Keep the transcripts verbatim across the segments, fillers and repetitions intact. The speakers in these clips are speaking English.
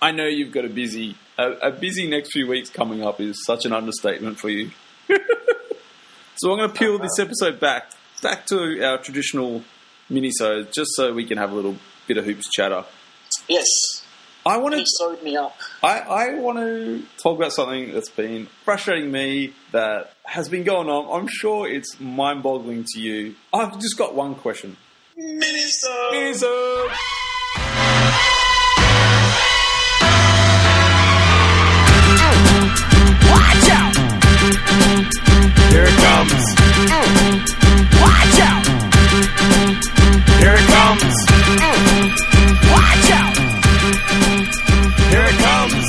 I know you've got a busy, a, a busy next few weeks coming up is such an understatement for you. So I'm going to peel this episode back, back to our traditional mini-sode, just so we can have a little bit of hoops chatter. Yes. I want to. He sewed me up. I, I want to talk about something that's been frustrating me, that has been going on. I'm sure it's mind-boggling to you. I've just got one question. Mini-sode. Mini-sode. Watch out! Here it comes. Watch out! Here it comes. Watch out! Here it comes.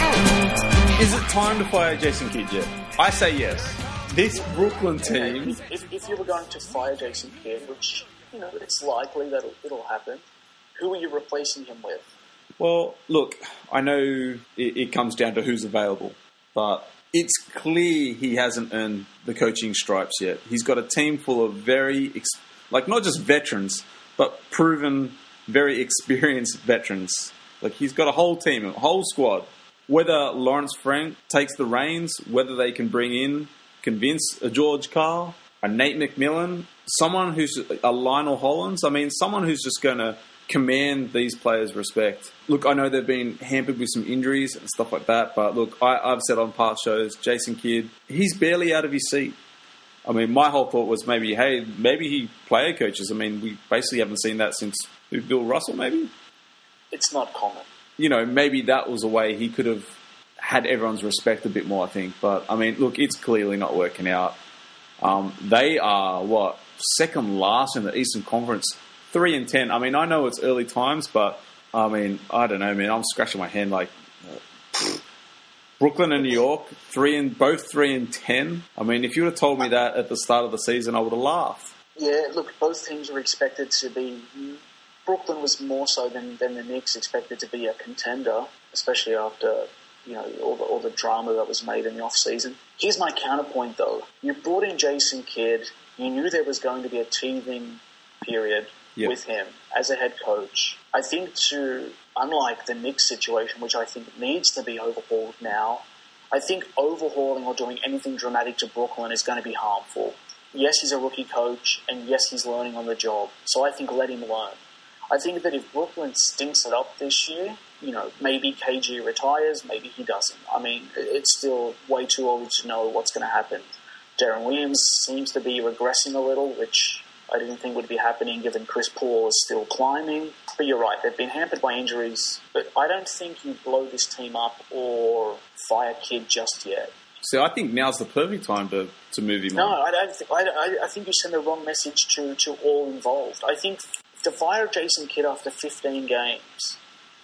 Is it time to fire Jason Kidd yet? I say yes. This Brooklyn team... If, if, if you were going to fire Jason Kidd, which, you know, it's likely that it'll, it'll happen, who are you replacing him with? Well, look, I know it, it comes down to who's available, but it's clear he hasn't earned the coaching stripes yet. He's got a team full of very, ex- like not just veterans, but proven, very experienced veterans. Like he's got a whole team, a whole squad. Whether Lawrence Frank takes the reins, whether they can bring in, convince a George Karl, a Nate McMillan, someone who's a Lionel Hollins. I mean, someone who's just going to command these players' respect. Look, I know they've been hampered with some injuries and stuff like that, but look, I, I've said on past shows, Jason Kidd, he's barely out of his seat. I mean, my whole thought was maybe, hey, maybe he player coaches. I mean, we basically haven't seen that since who, Bill Russell, maybe? It's not common. You know, maybe that was a way he could have had everyone's respect a bit more, I think. But, I mean, look, it's clearly not working out. Um, they are, what, second last in the Eastern Conference, three and ten. I mean, I know it's early times, but, I mean, I don't know, man. I'm scratching my hand like... Uh, Brooklyn and New York, three and both three and ten. I mean, if you would have told me that at the start of the season, I would have laughed. Yeah, look, both teams were expected to be... Brooklyn was more so than, than the Knicks expected to be a contender, especially after, you know, all the, all the drama that was made in the off-season. Here's my counterpoint, though. You brought in Jason Kidd. You knew there was going to be a teething period yep. with him as a head coach. I think to, unlike the Knicks situation, which I think needs to be overhauled now, I think overhauling or doing anything dramatic to Brooklyn is going to be harmful. Yes, he's a rookie coach, and yes, he's learning on the job. So I think let him learn. I think that if Brooklyn stinks it up this year, you know, maybe K G retires, maybe he doesn't. I mean, it's still way too early to know what's going to happen. Deron Williams seems to be regressing a little, which I didn't think would be happening given Chris Paul is still climbing. But you're right, they've been hampered by injuries. But I don't think you blow this team up or fire Kidd just yet. So I think now's the perfect time to, to move him no, on. No, I don't think. I, I think you send the wrong message to, to all involved. I think to fire Jason Kidd after fifteen games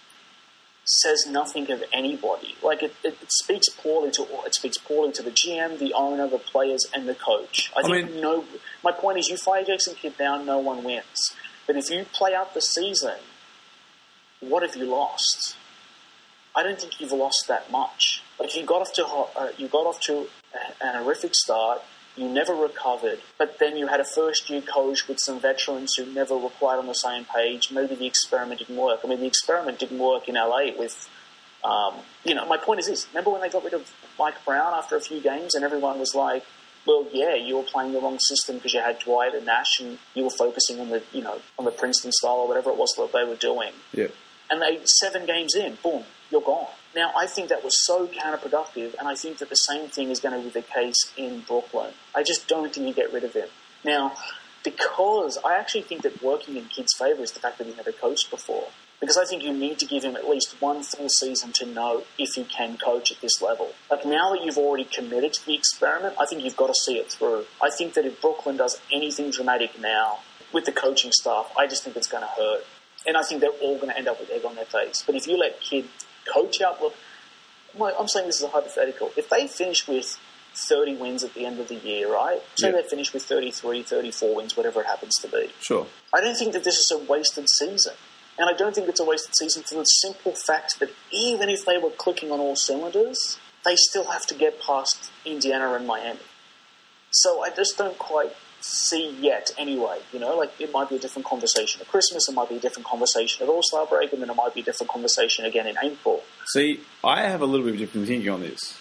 says nothing of anybody. Like it, it, it speaks poorly to it speaks poorly to the G M, the owner, the players, and the coach. I, I think mean, no. My point is, you fire Jason Kidd now, no one wins. But if you play out the season, what have you lost? I don't think you've lost that much. Like you got off to uh, you got off to an horrific start. You never recovered, but then you had a first-year coach with some veterans who never were quite on the same page. Maybe the experiment didn't work. I mean, the experiment didn't work in L A with, um, you know, my point is this. Remember when they got rid of Mike Brown after a few games and everyone was like, well, yeah, you were playing the wrong system because you had Dwight and Nash and you were focusing on the, you know, on the Princeton style or whatever it was that they were doing. Yeah. And they, seven games in, boom, you're gone. Now, I think that was so counterproductive, and I think that the same thing is going to be the case in Brooklyn. I just don't think you get rid of him. Now, because I actually think that working in Kidd's favour is the fact that he never coached before. Because I think you need to give him at least one full season to know if he can coach at this level. Like, now that you've already committed to the experiment, I think you've got to see it through. I think that if Brooklyn does anything dramatic now with the coaching staff, I just think it's going to hurt. And I think they're all going to end up with egg on their face. But if you let Kidd coach out, look, I'm saying this is a hypothetical. If they finish with thirty wins at the end of the year, right? Say yeah. they finish with thirty-three, thirty-four wins, whatever it happens to be. Sure. I don't think that this is a wasted season. And I don't think it's a wasted season for the simple fact that even if they were clicking on all cylinders, they still have to get past Indiana and Miami. So I just don't quite see yet anyway, you know, like it might be a different conversation at Christmas, it might be a different conversation at All-Star break, and then it might be a different conversation again in April. See, I have a little bit of different thinking on this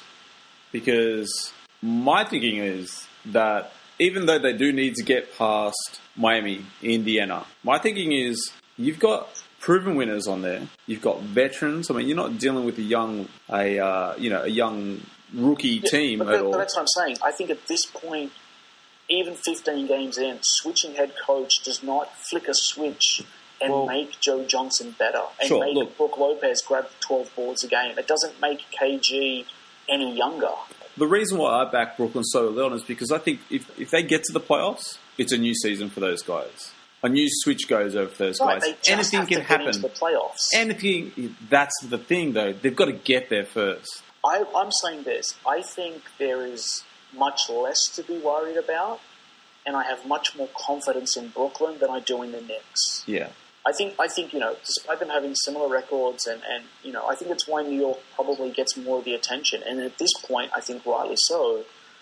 because my thinking is that even though they do need to get past Miami, Indiana, my thinking is you've got proven winners on there. You've got veterans. I mean, you're not dealing with a young, a uh, you know, a young rookie yeah, team but, at but, all. But that's what I'm saying. I think at this point, even fifteen games in, switching head coach does not flick a switch and well, make Joe Johnson better and sure, make look, Brook Lopez grab twelve boards a game. It doesn't make K G any younger. The reason why I back Brooklyn so early on is because I think if, if they get to the playoffs, it's a new season for those guys. A new switch goes over for those right, guys. they just Anything have can to happen. Get into the playoffs. Anything. That's the thing, though. They've got to get there first. I, I'm saying this. I think there is much less to be worried about, and I have much more confidence in Brooklyn than I do in the Knicks. Yeah. I think, I think you know, despite them having similar records, and, and you know, I think it's why New York probably gets more of the attention. And at this point, I think rightly so.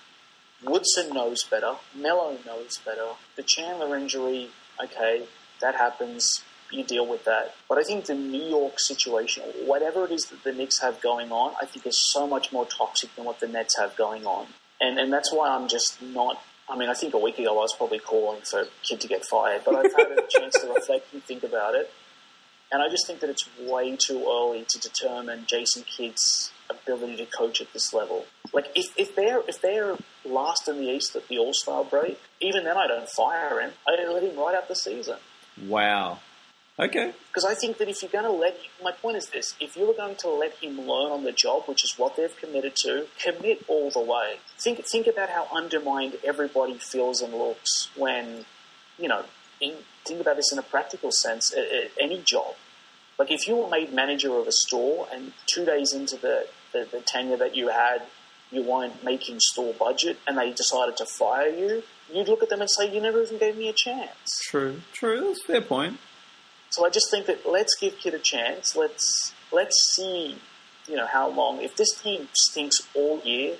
Woodson knows better. Melo knows better. The Chandler injury, okay, that happens. You deal with that. But I think the New York situation, whatever it is that the Knicks have going on, I think is so much more toxic than what the Nets have going on. And and that's why I'm just not... I mean, I think a week ago I was probably calling for Kidd to get fired, but I've had a chance to reflect and think about it. And I just think that it's way too early to determine Jason Kidd's ability to coach at this level. Like, if, if they're if they're last in the East at the All-Star break, even then I don't fire him. I let him right out the season. Wow. Okay. Because I think that if you're going to let... My point is this. If you're going to let him learn on the job, which is what they've committed to, commit all the way. Think think about how undermined everybody feels and looks when, you know, in, think about this in a practical sense, at, at any job. Like, if you were made manager of a store and two days into the, the, the tenure that you had, you weren't making store budget and they decided to fire you, you'd look at them and say, you never even gave me a chance. True. True. That's a fair point. So I just think that let's give Kidd a chance. Let's let's see, you know, how long. If this team stinks all year,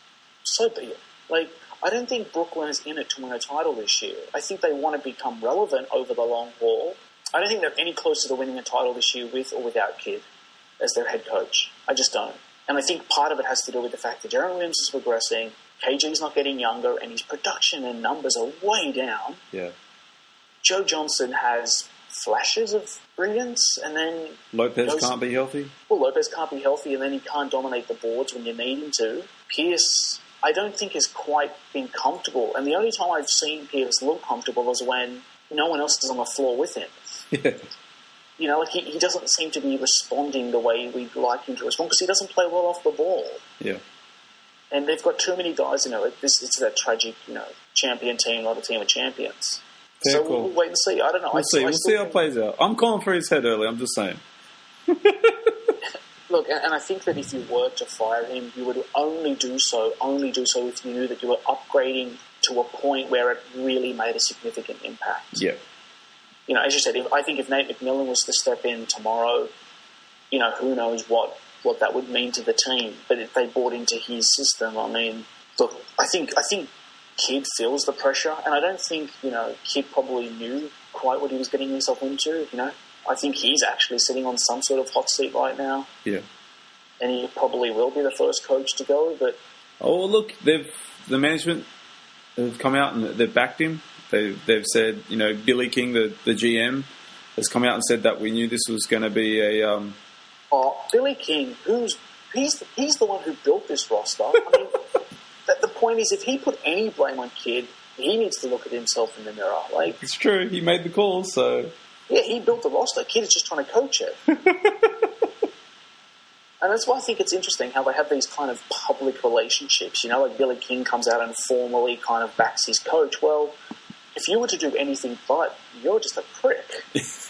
so be it. Like, I don't think Brooklyn is in it to win a title this year. I think they want to become relevant over the long haul. I don't think they're any closer to winning a title this year with or without Kidd as their head coach. I just don't. And I think part of it has to do with the fact that Deron Williams is progressing, K G's not getting younger, and his production and numbers are way down. Yeah. Joe Johnson has flashes of brilliance, and then Lopez goes, can't be healthy. Well, Lopez can't be healthy, and then he can't dominate the boards when you need him to. Pierce, I don't think has quite been comfortable, and the only time I've seen Pierce look comfortable is when no one else is on the floor with him. Yeah. You know, like he, he doesn't seem to be responding the way we'd like him to respond because he doesn't play well off the ball. Yeah. And they've got too many guys, you know, like this, it's that tragic, you know, champion team, not a team of champions. Fair so call. we'll wait and see. I don't know. We'll I, see. I We'll see how it think, plays out. I'm calling for his head early. I'm just saying. Look, and, and I think that if you were to fire him, you would only do so, only do so if you knew that you were upgrading to a point where it really made a significant impact. Yeah. You know, as you said, if, I think if Nate McMillan was to step in tomorrow, you know, who knows what, what that would mean to the team. But if they bought into his system, I mean, look, I think I think Kidd feels the pressure, and I don't think, you know, Kidd probably knew quite what he was getting himself into, you know. I think he's actually sitting on some sort of hot seat right now. Yeah. And he probably will be the first coach to go, but... Oh, look, they've the management have come out and they've backed him. They, they've said, you know, Billy King, the, the G M, has come out and said that we knew this was going to be a... Um... Oh, Billy King, who's he's the, he's the one who built this roster. I mean, the, the point is, if he put any blame on Kidd, he needs to look at himself in the mirror. Like, it's true, he made the calls, so... Yeah, he built the roster. Kidd is just trying to coach it. And that's why I think it's interesting how they have these kind of public relationships. You know, like Billy King comes out and formally kind of backs his coach. Well, if you were to do anything but, you're just a prick. It's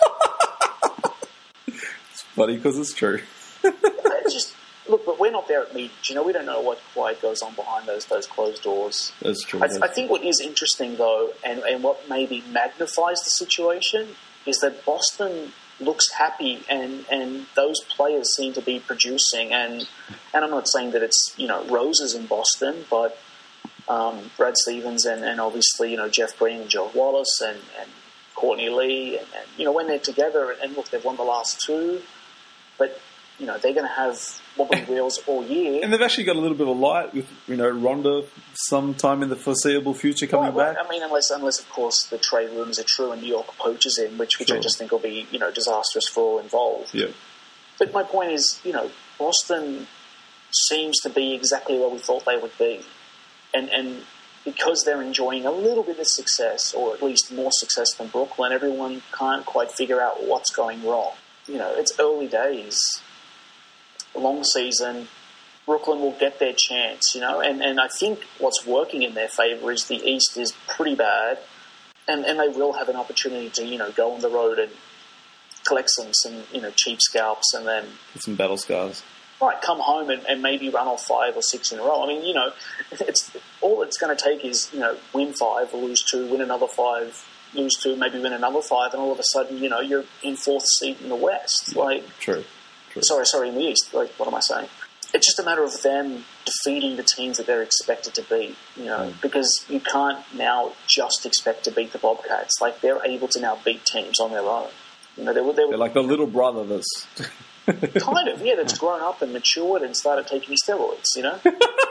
funny because it's true. It's just, look, but we're not there at meetings. You know, we don't know what quite goes on behind those those closed doors. That's true. I, th- I think what is interesting, though, and, and what maybe magnifies the situation, is that Boston looks happy, and, and those players seem to be producing. And and I'm not saying that it's, you know, roses in Boston, but um, Brad Stevens and, and obviously, you know, Jeff Green and Joe Wallace and, and Courtney Lee, and, and, you know, when they're together, and, and look, they've won the last two, but you know, they're going to have wobbly wheels all year. And they've actually got a little bit of light with, you know, Ronda sometime in the foreseeable future coming well, back. I mean, unless, unless of course, the trade rumours are true and New York poaches in, which, which Sure. I just think will be, you know, disastrous for all involved. Yeah. But my point is, you know, Boston seems to be exactly where we thought they would be. And and because they're enjoying a little bit of success, or at least more success than Brooklyn, everyone can't quite figure out what's going wrong. You know, it's early days, long season. Brooklyn will get their chance, you know, and, and I think what's working in their favour is the East is pretty bad, and, and they will have an opportunity to, you know, go on the road and collect some, some you know, cheap scalps and then Get some battle scars. right, come home and, and maybe run off five or six in a row. I mean, you know, it's all it's going to take is, you know, win five, lose two, win another five, lose two, maybe win another five, and all of a sudden, you know, you're in fourth seat in the West. Like, True. True. sorry, sorry, in the East. Like, what am I saying? It's just a matter of them defeating the teams that they're expected to beat, you know, Mm. because you can't now just expect to beat the Bobcats. Like, they're able to now beat teams on their own. You know, they were, they were They're like the little brother that's... kind of, yeah, that's grown up and matured and started taking steroids, you know?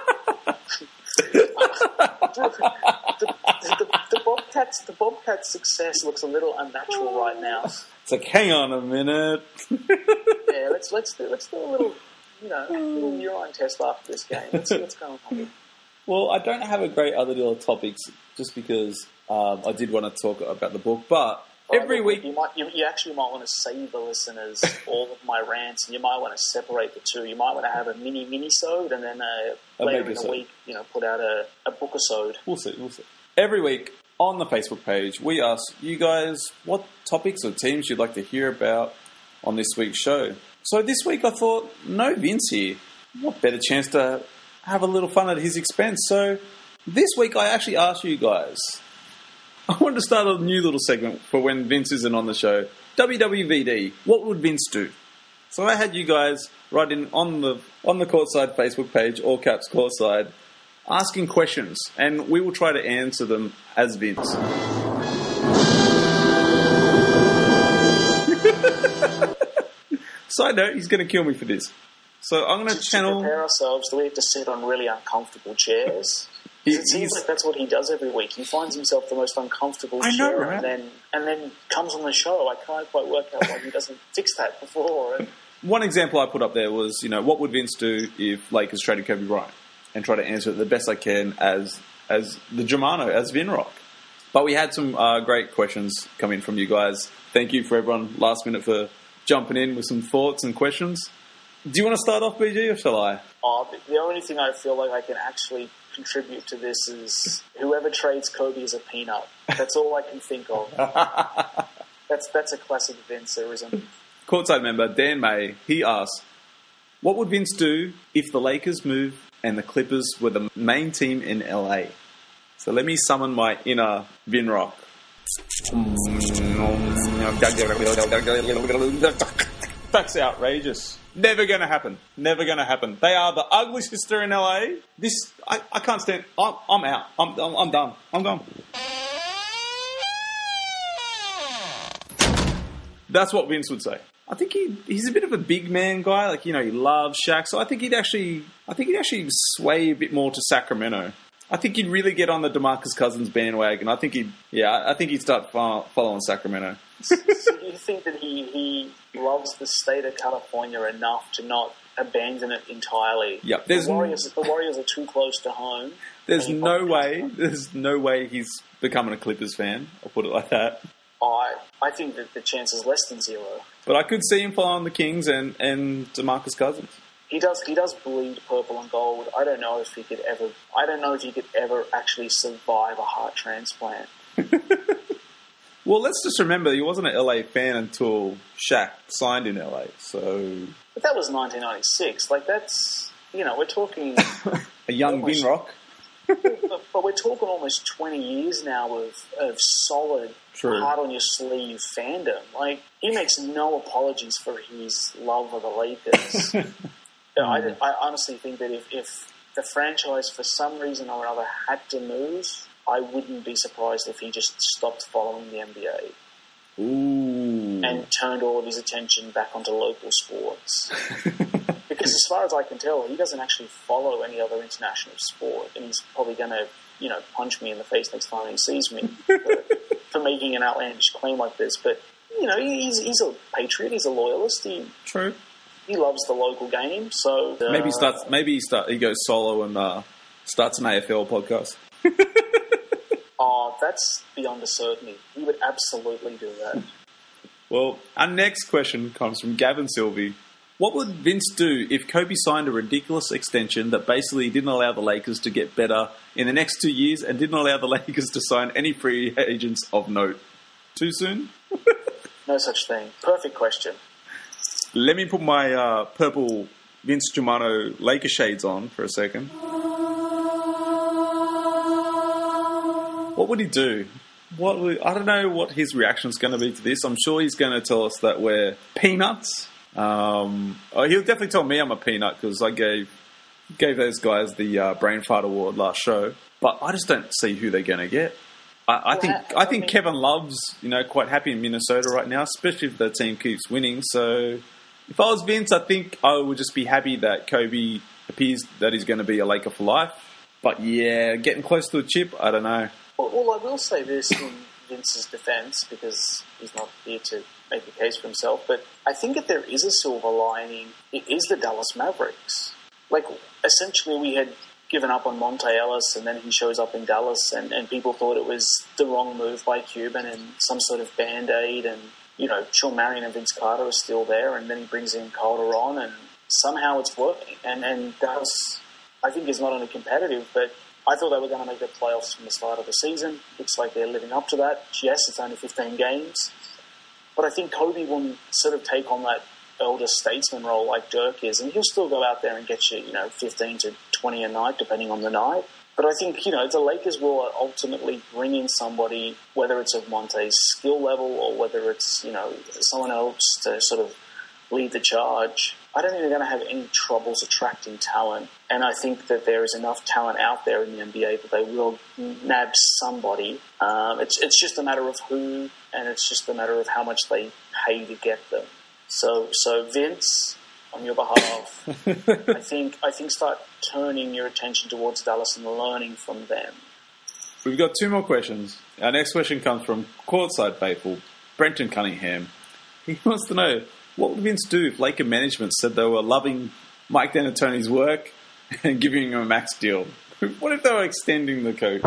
the, the, the, the Bobcats, the Bobcats' success looks a little unnatural right now. It's like, hang on a minute. Yeah, let's let's do let's do a little, you know, little neurone test after this game. Let's see what's going on here. Well, I don't have a great other deal of topics just because um, I did want to talk about the book, but every Right, week... you might you, you actually might want to save the listeners all of my rants, and you might want to separate the two. You might want to have a mini mini-sode, and then uh, A later in the mega-sode. week, you know, put out a, a book-a-sode. We'll see, we'll see. Every week on the Facebook page, we ask you guys what topics or teams you'd like to hear about on this week's show. So this week I thought, no Vince here. What better chance to have a little fun at his expense? So this week I actually asked you guys, I wanted to start a new little segment for when Vince isn't on the show. W W V D, what would Vince do? So I had you guys write in on the on the Courtside Facebook page, all caps Courtside, asking questions, and we will try to answer them as Vince. Side note, he's going to kill me for this. So I'm going to To channel... prepare ourselves, do we have to sit on really uncomfortable chairs? He- It seems he's- like that's what he does every week. He finds himself the most uncomfortable I know, chair, right? and then and then comes on the show. I can't quite work out why he doesn't fix that before. And One example I put up there was, you know, what would Vince do if Lakers traded Kobe Bryant? And try to answer it the best I can as as the Germano, as Vinrock. But we had some uh, great questions come in from you guys. Thank you for everyone last minute for jumping in with some thoughts and questions. Do you want to start off, B G, or shall I? oh, the only thing I feel like I can actually contribute to this is whoever trades Kobe is a peanut. That's all I can think of. That's that's a classic Vinceism. Courtside member Dan May, he asks, what would Vince do if the Lakers moved and the Clippers were the main team in L A? So let me summon my inner Vinrock. That's outrageous. Never going to happen. Never going to happen. They are the ugliest sister in L A. This, I, I can't stand. I'm, I'm out. I'm, I'm, I'm done. I'm gone. That's what Vince would say. I think he he's a bit of a big man guy. Like, you know, he loves Shaq. So I think he'd actually, I think he'd actually sway a bit more to Sacramento. I think he'd really get on the DeMarcus Cousins bandwagon. I think he'd, yeah, I think he'd start fo- following Sacramento. So do you think that he, he loves the state of California enough to not abandon it entirely? Yep, there's the Warriors. The Warriors are too close to home. There's and he no probably- way. There's no way he's becoming a Clippers fan. I'll put it like that. I I think that the chance is less than zero. But I could see him following the Kings and and DeMarcus Cousins. He does he does bleed purple and gold. I don't know if he could ever. I don't know if he could ever actually survive a heart transplant. Well, let's just remember he wasn't an L A fan until Shaq signed in L A. So But that was nineteen ninety-six. Like that's you know we're talking. a young Almost. Vinrock. but, but we're talking almost twenty years now of, of solid, True. hard on your sleeve fandom. Like he makes no apologies for his love of the Lakers. You know, I, I honestly think that if, if the franchise for some reason or another had to move, I wouldn't be surprised if he just stopped following the N B A. Ooh. and turned all of his attention back onto local sports. Because as far as I can tell, he doesn't actually follow any other international sport, and he's probably going to, you know, punch me in the face next time he sees me for, for making an outlandish claim like this. But, you know, he's he's a patriot, he's a loyalist. He, True. He loves the local game, so... Uh, maybe he starts. Maybe he start. He goes solo and uh, starts an A F L podcast. Oh, that's beyond a certainty. He would absolutely do that. Well, our next question comes from Gavin Sylvie. What would Vince do if Kobe signed a ridiculous extension that basically didn't allow the Lakers to get better in the next two years and didn't allow the Lakers to sign any free agents of note? Too soon? No such thing. Perfect question. Let me put my uh, purple Vince Germano Laker shades on for a second. What would he do? What would, I don't know what his reaction is going to be to this. I'm sure he's going to tell us that we're peanuts. Um, oh, he'll definitely tell me I'm a peanut because I gave gave those guys the uh, Brain Fart Award last show. But I just don't see who they're going to get. I, I well, think I, I think mean, Kevin Love's, you know, quite happy in Minnesota right now, especially if the team keeps winning. So if I was Vince, I think I would just be happy that Kobe appears that he's going to be a Laker for life. But yeah, getting close to a chip, I don't know. Well, well I will say this in Vince's defence, because he's not here to make a case for himself, but I think that there is a silver lining. It is the Dallas Mavericks. Like, essentially we had given up on Monte Ellis, and then he shows up in Dallas, and, and people thought it was the wrong move by Cuban and some sort of Band-Aid, and, you know, Sean Marion and Vince Carter are still there, and then he brings in Calderon, and somehow it's working. And, and Dallas, I think, is not only competitive, but I thought they were going to make the playoffs from the start of the season. Looks like they're living up to that. Yes, it's only fifteen games. But I think Kobe will sort of take on that elder statesman role like Dirk is, and he'll still go out there and get you, you know, fifteen to twenty a night, depending on the night. But I think, you know, the Lakers will ultimately bring in somebody, whether it's of Monte's skill level or whether it's, you know, someone else to sort of lead the charge. I don't think they're going to have any troubles attracting talent. And I think that there is enough talent out there in the N B A that they will nab somebody. Um, it's it's just a matter of who, and it's just a matter of how much they pay to get them. So, so Vince, on your behalf, I think I think start turning your attention towards Dallas and learning from them. We've got two more questions. Our next question comes from Courtside Faithful, Brenton Cunningham. He wants to know, what would Vince do if Laker management said they were loving Mike D'Antoni's work and giving him a max deal? What if they were extending the coach?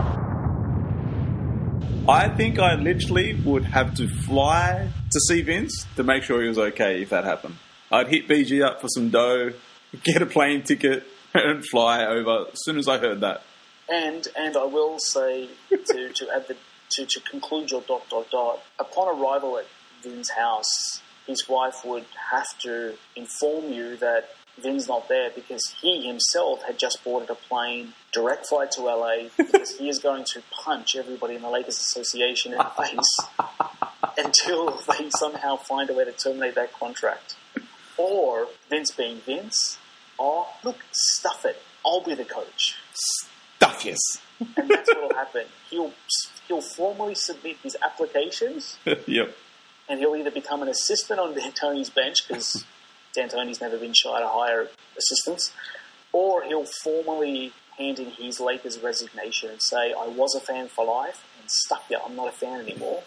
I think I literally would have to fly to see Vince to make sure he was okay if that happened. I'd hit B G up for some dough, get a plane ticket, and fly over as soon as I heard that. And and I will say, to, to add the to, to conclude your dot dot dot, upon arrival at Vin's house, his wife would have to inform you that Vin's not there because he himself had just boarded a plane, direct flight to L A, because he is going to punch everybody in the Lakers Association in the face until they somehow find a way to terminate that contract. Or, Vince being Vince, oh, look, stuff it. I'll be the coach. Stuff yes. And that's what will happen. He'll, he'll formally submit his applications. Yep. And he'll either become an assistant on D'Antoni's bench, because D'Antoni's never been shy to hire assistants, or he'll formally hand in his Lakers resignation and say, I was a fan for life, and stuff ya, I'm not a fan anymore.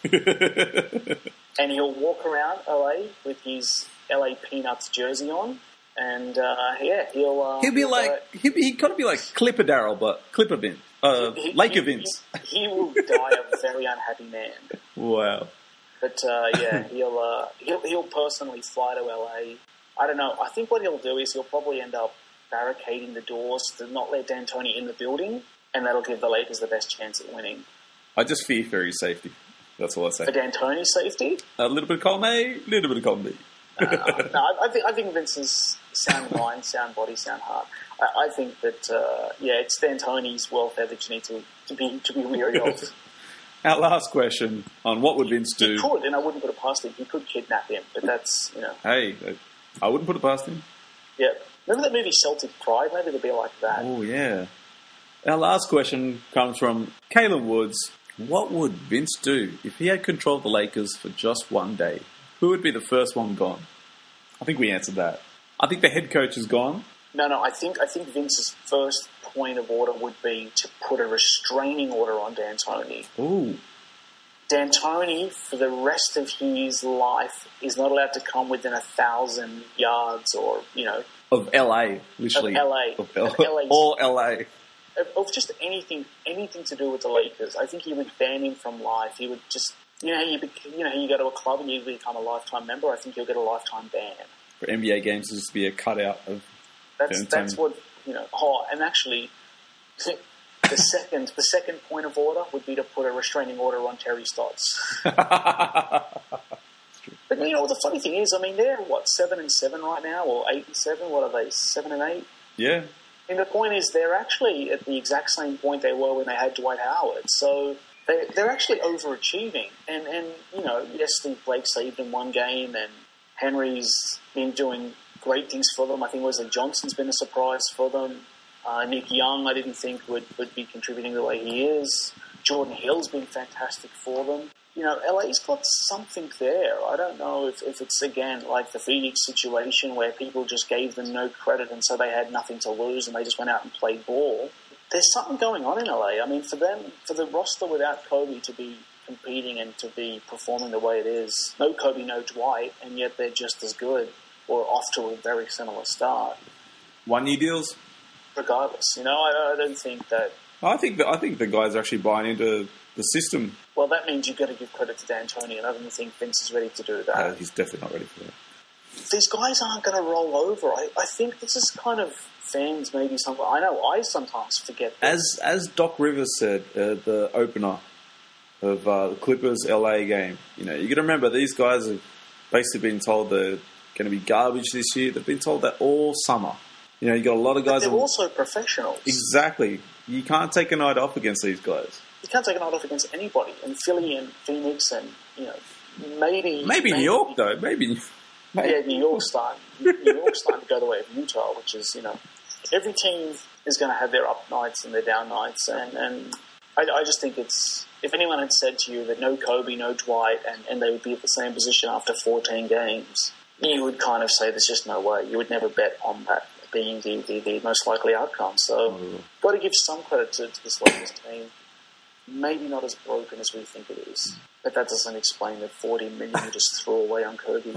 And he'll walk around L A with his L A Peanuts jersey on, and uh, yeah, he'll... Uh, he'll be he'll, like, uh, he'll be, he'd kind of be like Clipper Darryl, but Clipper Vince. Uh, he, Laker he, Vince. He, he will die a very unhappy man. Wow. But uh, yeah, he'll, uh, he'll he'll personally fly to L A. I don't know. I think what he'll do is he'll probably end up barricading the doors to not let D'Antoni in the building, and that'll give the Lakers the best chance at winning. I just fear for his safety. That's all I say. For D'Antoni's safety? A little bit of column A, a little bit of column B. uh, no, I, I think I think Vince's sound mind, sound body, sound heart. I, I think that uh, yeah, it's D'Antoni's welfare that you need to, to be to be weary of. Our last question on what would Vince do? He could, and I wouldn't put it past him. He could kidnap him, but that's, you know. Hey, I wouldn't put it past him. Yeah. Remember that movie Celtic Pride? Maybe it'll be like that. Oh, yeah. Our last question comes from Caleb Woods. What would Vince do if he had control of the Lakers for just one day? Who would be the first one gone? I think we answered that. I think the head coach is gone. No, no, I think I think Vince's first point of order would be to put a restraining order on D'Antoni. Ooh. D'Antoni, for the rest of his life, is not allowed to come within a thousand yards or, you know... Of L A, literally. Of L A. Of L- Of L A. All L A. Of, of just anything anything to do with the Lakers. I think he would ban him from life. He would just... You know, how you, you know, how you go to a club and you become a lifetime member? I think he'll get a lifetime ban. For N B A games, there's just be a cutout of... That's D'Antoni. that's what, you know... Oh, and actually... The second, the second point of order would be to put a restraining order on Terry Stotts. But you know the funny thing is, I mean, they're what seven and seven right now, or eight and seven. What are they? Seven and eight. Yeah. And the point is, they're actually at the exact same point they were when they had Dwight Howard. So they they're actually overachieving. And and you know, yes, Steve Blake saved them one game, and Henry's been doing great things for them. I think Wesley Johnson's been a surprise for them. Uh, Nick Young, I didn't think would, would be contributing the way he is. Jordan Hill's been fantastic for them. You know, L A's got something there. I don't know if, if it's, again, like the Phoenix situation where people just gave them no credit and so they had nothing to lose and they just went out and played ball. There's something going on in L A. I mean, for them, for the roster without Kobe to be competing and to be performing the way it is, no Kobe, no Dwight, and yet they're just as good or off to a very similar start. One-year deals? Regardless, you know, I, I don't think that... I think that I think the guys are actually buying into the system. Well, that means you've got to give credit to D'Antoni, and I don't think Vince is ready to do that. Uh, he's definitely not ready for that. These guys aren't going to roll over. I, I think this is kind of fans maybe some. I know I sometimes forget this. As as Doc Rivers said, uh, the opener of uh, the Clippers L A game, you know, you got to remember these guys have basically been told they're going to be garbage this year. They've been told that all summer. You know, you got a lot of guys. But they're on... also professionals. Exactly. You can't take a night off against these guys. You can't take a night off against anybody. And Philly and Phoenix and, you know, maybe... Maybe, maybe New York, though. Maybe... maybe. Yeah, New York's starting. New York's starting to go the way of Utah, which is, you know... Every team is going to have their up nights and their down nights. And, and I, I just think it's... If anyone had said to you that no Kobe, no Dwight, and, and they would be at the same position after fourteen games, you would kind of say there's just no way. You would never bet on that being the, the, the most likely outcome. So, mm. got to give some credit to, to this Lakers team. Maybe not as broken as we think it is. But that doesn't explain the forty million you just threw away on Kobe.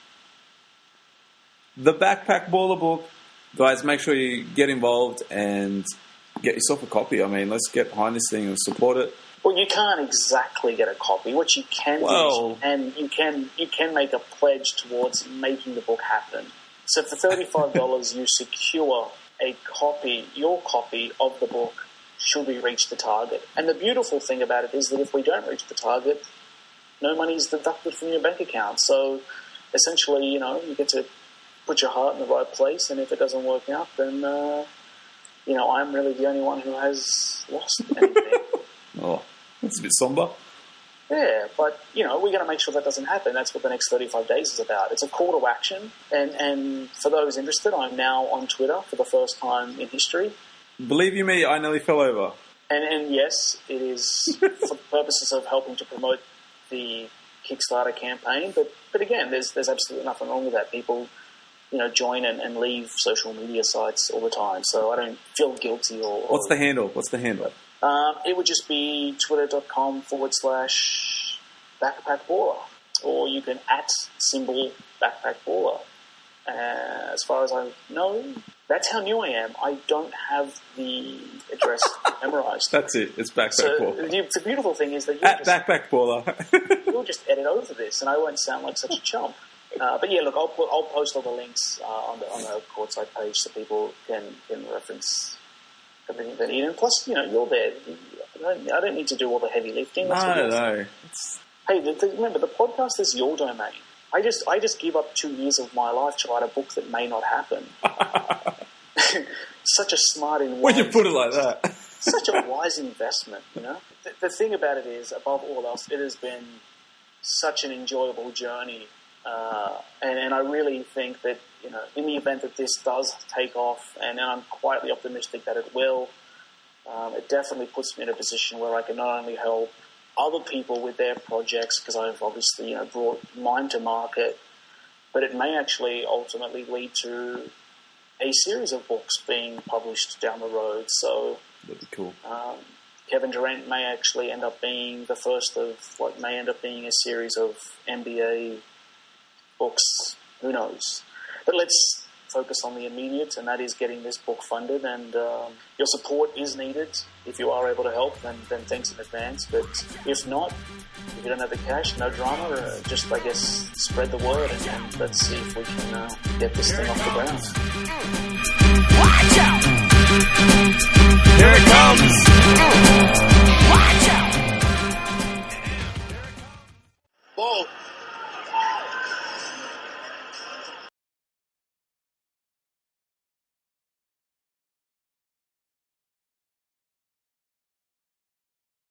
The Backpack Baller book. Guys, make sure you get involved and get yourself a copy. I mean, let's get behind this thing and support it. Well, you can't exactly get a copy. What you can well, do, and you can you can make a pledge towards making the book happen. So for thirty-five dollars, you secure a copy, your copy of the book, should we reach the target. And the beautiful thing about it is that if we don't reach the target, no money is deducted from your bank account. So essentially, you know, you get to put your heart in the right place, and if it doesn't work out, then, uh, you know, I'm really the only one who has lost anything. Oh, that's a bit somber. Yeah, but, you know, we're going to make sure that doesn't happen. That's what the next thirty-five days is about. It's a call to action. And, and for those interested, I'm now on Twitter for the first time in history. Believe you me, I nearly fell over. And, and yes, it is for purposes of helping to promote the Kickstarter campaign. But, but again, there's there's absolutely nothing wrong with that. People, you know, join and, and leave social media sites all the time. So I don't feel guilty or... What's the handle? What's the handle? Um, it would just be twitter.com forward slash backpack baller. Or you can at symbol backpack baller. Uh, as far as I know, that's how new I am. I don't have the address memorized. That's it. It's backpack so baller. The, the beautiful thing is that you'll at just, backpack baller. you'll just edit over this and I won't sound like such a chump. Uh, but yeah, look, I'll put, I'll post all the links uh, on the on the Courtside page so people can, can reference everything they need. And plus, you know, you're there. I don't, I don't need to do all the heavy lifting. That's no, what no. Hey, the, the, remember, the podcast is your domain. I just I just give up two years of my life to write a book that may not happen. Such a smart and when you put it like that. Such a wise investment, you know? The, the thing about it is, above all else, it has been such an enjoyable journey. Uh, and, and I really think that, you know, in the event that this does take off, and, and I'm quietly optimistic that it will, um, it definitely puts me in a position where I can not only help other people with their projects, because I've obviously, you know, brought mine to market, but it may actually ultimately lead to a series of books being published down the road. So that'd be cool. Um, Kevin Durant may actually end up being the first of what may end up being a series of N B A books. Who knows? But let's focus on the immediate, and that is getting this book funded. And um, your support is needed. If you are able to help, then, then thanks in advance. But if not, if you don't have the cash, no drama. Uh, just, I guess, spread the word, and, and let's see if we can uh, get this thing off the ground. Watch out! Here it comes! Watch out! Ball